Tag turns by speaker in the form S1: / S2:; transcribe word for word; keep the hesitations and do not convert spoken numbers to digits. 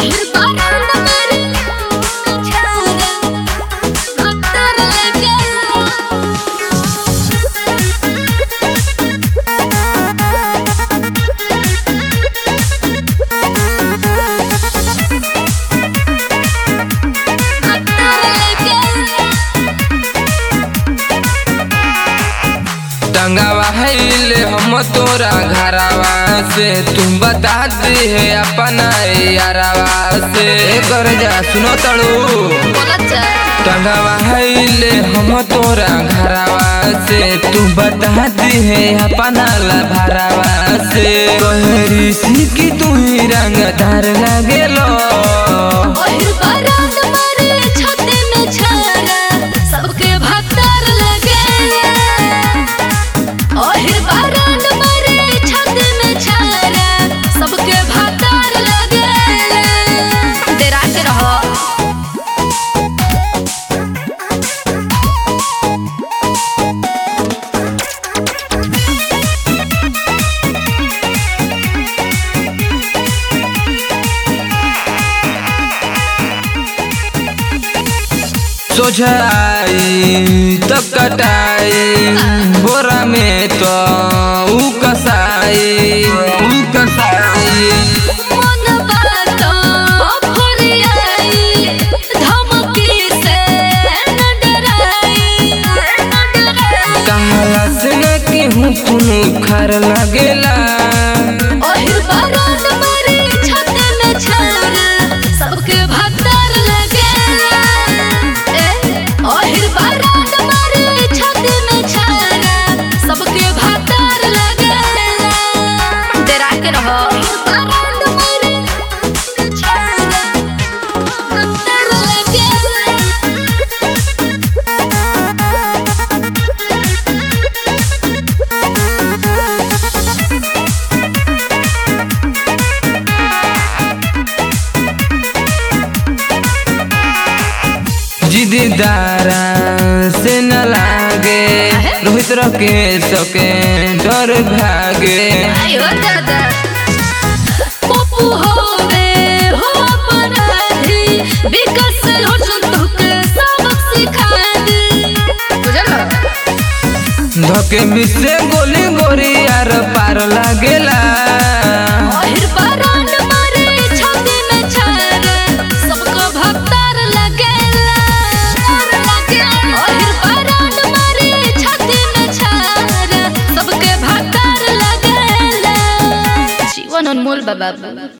S1: टंगावा है हम तोरा घरवा से तुम बता दे है अपना यारवा से कर जा सुनो तड़ू टंगावा है हम तोरा घरवा से तू बता दे है अपना लभरवा से कहरी सी की तू ही रंगदार लगेलो सोझाई तब कटाई बोरा में तो ऊ कसाई ऊ कसाई कहाला से न केहू कुनु खर लगेला जिद्दारा से न लागे रोहित रखे सके डर भागे धोके मिसे गोली गोरी यार पार लागेला
S2: अनमोल बाबा।